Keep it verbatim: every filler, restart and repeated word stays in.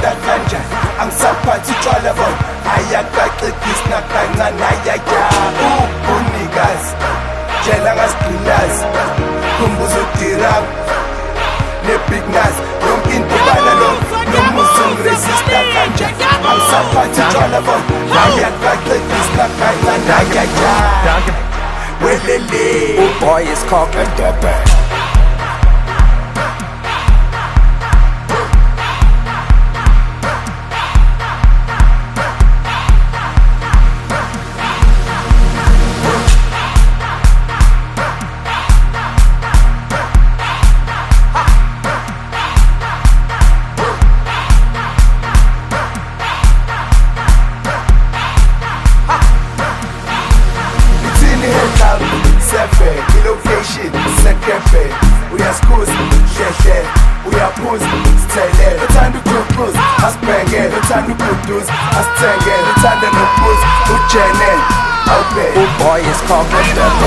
resista kanjani angisaphathi utshwala bona ayakaqedisi nakancane ayaya ubunikazi tshela ngasigqilazi khumbuza udirab ne-big nas yonke into bala lo nomuzi ungiresista kanjani angisaphathi utshwala bona ayakaqedisi nakancane ayaya welele Boy is cock and dapper. Sefe, ilocation, sekepe Uyaskuzi, sheshe Uyaphuzi, sithele Uthanda ukuphuza, asibhenge Uthanda ukuduza, asithenge Uthanda nokuphuza, ujene Awube Boy is cock and dapper.